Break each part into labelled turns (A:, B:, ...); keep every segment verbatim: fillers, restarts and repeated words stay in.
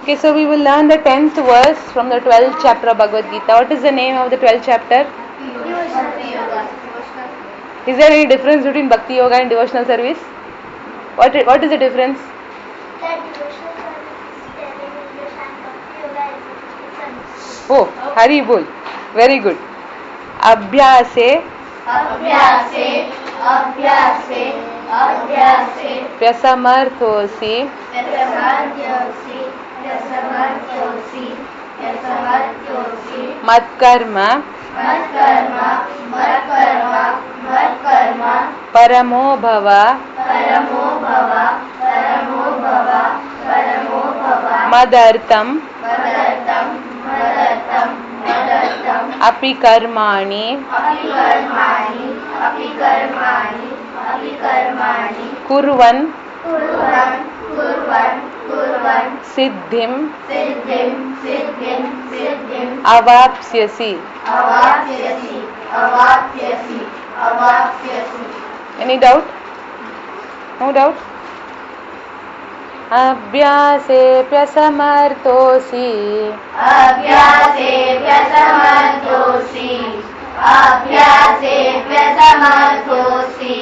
A: Okay, so we will learn the tenth verse from the twelfth chapter of Bhagavad Gita. What is the name of the twelfth chapter?
B: Bhakti Yoga.
A: Is there any difference between Bhakti Yoga and devotional service? What i- What is the difference?
B: That devotional service is telling English and Bhakti Yoga is service.
A: Oh, Hari Bol. Very good. Abhyase
B: अभ्यासे अभ्यासे अभ्यासे
A: Pyasamarthosi
B: व्यसमर्थ्योऽसि व्यसमर्थ्योऽसि व्यसमर्थ्योऽसि
A: Matkarma
B: मत्कर्म मत्कर्म मत्कर्म
A: Paramo Bhava
B: परमो भव परमो भव परमो भव
A: Madartam
B: मदर्थं मदर्थं मदर्थं
A: Api Karmani
B: अपि कर्माणि अपि कर्माणि अपि कर्माणि
A: Kurvan
B: कुर्वन् कुर्वन् कुर्वन्
A: Siddhim
B: सिद्धिं सिद्धिं सिद्धिं
A: Avapsyasi.
B: अवाप्स्यसि अवाप्स्यसि अवाप्स्यसि.
A: Any doubt? No doubt? Abhyasephyasamarthosi
B: अभ्यासेभ्यसमर्थोऽसि अभ्यासेभ्यसमर्थोऽसि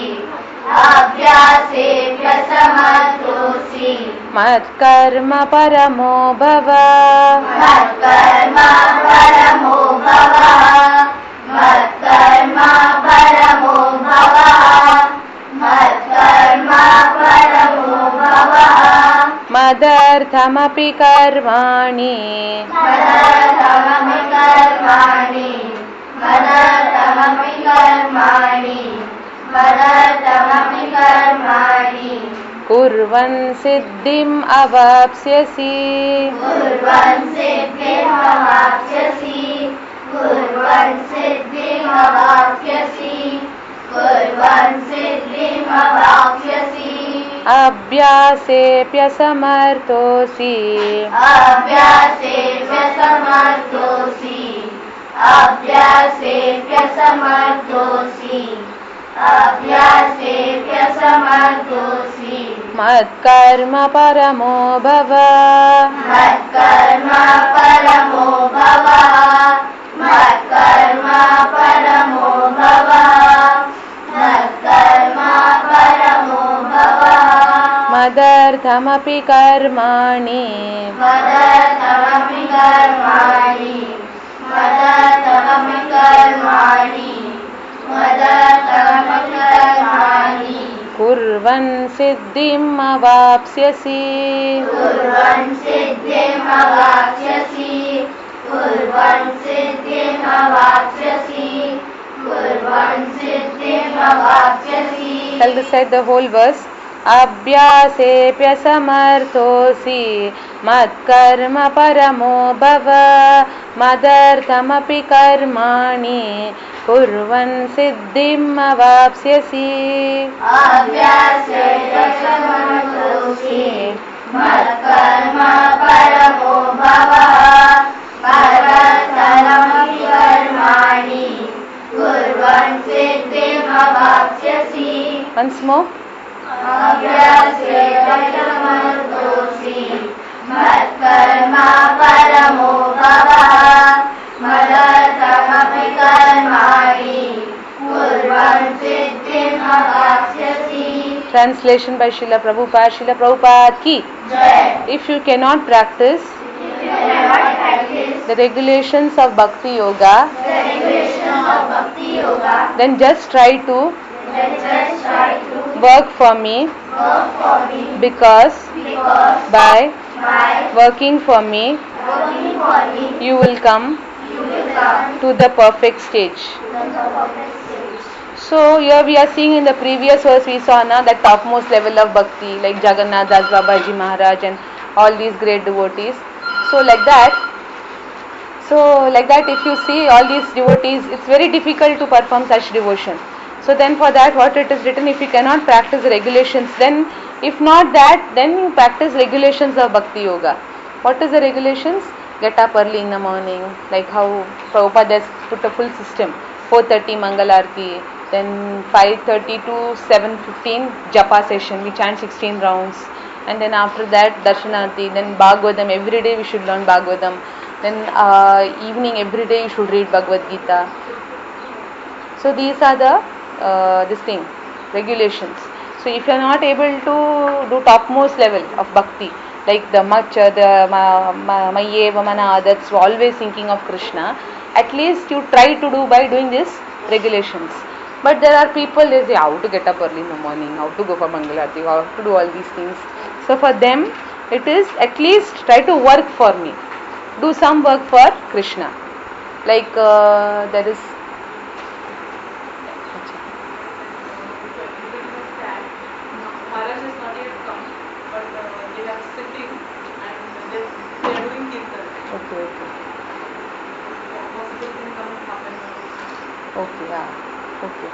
B: अभ्यासेभ्यसमर्थोऽसि
A: Matkarma Paramo Bhava
B: मत्कर्म परमो भव मत्कर्म परमो भव मत्कर्म परमो भव
A: Madarthamapi Karmani
B: मदर्थमपि कर्माणि मदर्थमपि कर्माणि मदर्थमपि कर्माणि
A: Kurvan Siddhim Avapsyasi.
B: कुर्वन् सिद्धिमवाप्स्यसि कुर्वन् सिद्धिमवाप्स्यसि कुर्वन् सिद्धिमवाप्स्यसि.
A: Abhyasephyasamarthosi
B: अभ्यासेभ्यसमर्थोऽसि अभ्यासेभ्यसमर्थोऽसि अभ्यासेभ्यसमर्थोऽसि.
A: Matkarma Paramo Bhava
B: मत्कर्म परमो भव मत्कर्म परमो भव मत्कर्म परमो भव
A: Madarthamapi Karmani
B: मदर्थमपि कर्माणि मदर्थमपि कर्माणि मदर्थमपि कर्माणि
A: Kurvan Siddhim Avapsyasi.
B: कुर्वन् सिद्धिमवाप्स्यसि कुर्वन् सिद्धिमवाप्स्यसि कुर्वन् सिद्धिमवाप्स्यसि.
A: Shall recite the whole verse. Abhyasephyasamarthosi Matkarma Paramo Bhava Madarthamapi Karmani Kurvan Siddhim Avapsyasi.
B: अभ्यासेभ्यसमर्थोऽसि मत्कर्म परमो भव मदर्थमपि कर्माणि कुर्वन् सिद्धिमवाप्स्यसि.
A: Once more.
B: अभ्यासेभ्यसमर्थोऽसि मत्कर्म परमो भव मदर्थमपि कर्माणि कुर्वन् सिद्धिमवाप्स्यसि.
A: Translation by Srila Prabhupada. Srila Prabhupada ki.
B: Jai.
A: If you cannot practice
B: You cannot practice
A: the regulations of Bhakti Yoga,
B: the regulation of Bhakti Yoga,
A: then just try to
B: then just try to
A: work for me,
B: work for me
A: because
B: because
A: by
B: by
A: working for me
B: working for me
A: you will come
B: you will come
A: to the perfect stage.
B: to the perfect stage.
A: So here we are seeing in the previous verse we saw na that topmost level of bhakti like Jagannath Das Babaji Maharaj and all these great devotees. So like that, so like that if you see all these devotees, it's very difficult to perform such devotion. So then for that what it is written, if you cannot practice the regulations, then if not that, then you practice regulations of Bhakti Yoga. What is the regulations? Get up early in the morning, like how Prabhupada has put a full system. four thirty Mangalarti, then five thirty to seven fifteen Japa session, we chant sixteen rounds. and then after that Darshanarti, then Bhagavatam, every day we should learn Bhagavatam, then uh, evening every day you should read Bhagavad Gita. So these are the uh, this thing, regulations. So if you are not able to do topmost level of bhakti, like the macha, the maye, vamana, that's always thinking of Krishna, at least you try to do by doing these regulations. But there are people, they say how to get up early in the morning, how to go for Mangalarti, how to do all these things. So for them, it is at least try to work for me. Do some work for Krishna. Like uh, there is
C: Maharaj has not yet come, but uh, they are sitting and they, they are doing kirtan.
A: okay, okay,
C: Possible can come half an hour.
A: okay, yeah, okay.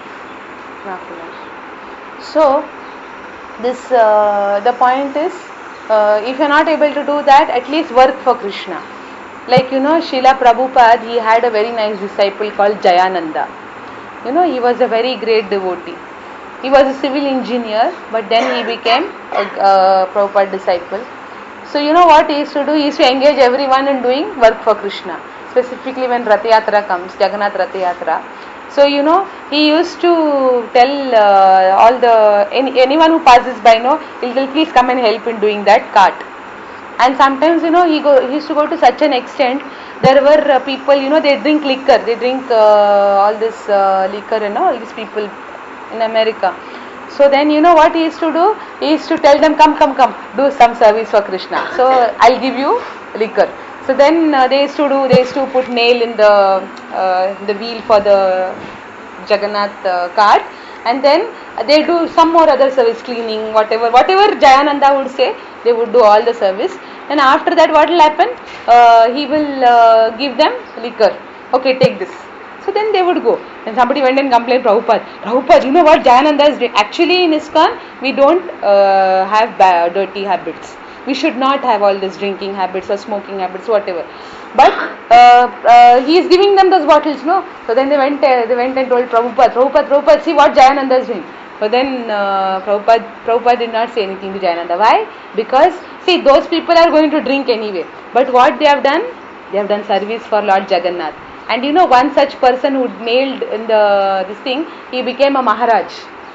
A: Maharaj. So this uh, the point is, uh, if you are not able to do that, at least work for Krishna. Like you know, Srila Prabhupada, he had a very nice disciple called Jayananda. You know, he was a very great devotee. He was a civil engineer, but then he became a uh, Prabhupada disciple. So you know what he used to do? He used to engage everyone in doing work for Krishna. Specifically when Rath Yatra comes, Jagannath Rath Yatra. So you know, he used to tell uh, all the any, anyone who passes by, you know, he'll tell, please come and help in doing that cart. And sometimes you know he go he used to go to such an extent. There were uh, people, you know, they drink liquor, they drink uh, all this uh, liquor, you know, all these people in America. So then you know what he used to do? He used to tell them, come, come, come, do some service for Krishna. So I'll give you liquor. So then uh, they used to do, they used to put nail in the uh, the wheel for the Jagannath uh, cart, and then they do some more other service, cleaning, whatever, whatever Jayananda would say, they would do all the service. And after that, what will happen? Uh, he will uh, give them liquor. Okay, take this. So then they would go. And somebody went and complained, Prabhupada, Prabhupada, you know what Jayananda is doing? Actually in ISKCON, we don't uh, have bad, dirty habits. We should not have all this drinking habits or smoking habits, whatever. But uh, uh, he is giving them those bottles, no? So then they went uh, they went and told Prabhupada, Prabhupada, Prabhupada, see what Jayananda is doing. So then uh, Prabhupada, Prabhupada did not say anything to Jayananda. Why? Because, see, those people are going to drink anyway. But what they have done? They have done service for Lord Jagannath. And you know, one such person who nailed in the this thing, he became a Maharaj.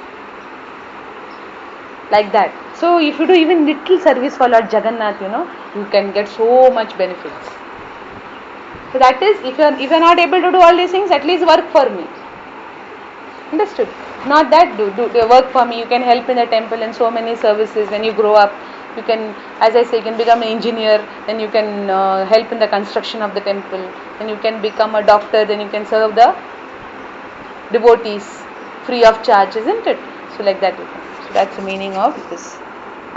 A: Like that. So if you do even little service for Lord Jagannath, you know, you can get so much benefits. So that is, if you are if you are not able to do all these things, at least work for me. Understood? Not that do, do do work for me. You can help in the temple and so many services. When you grow up, you can, as I say, you can become an engineer. Then you can uh, help in the construction of the temple. Then you can become a doctor. Then you can serve the devotees free of charge, isn't it? So like that you can. So that's the meaning of this.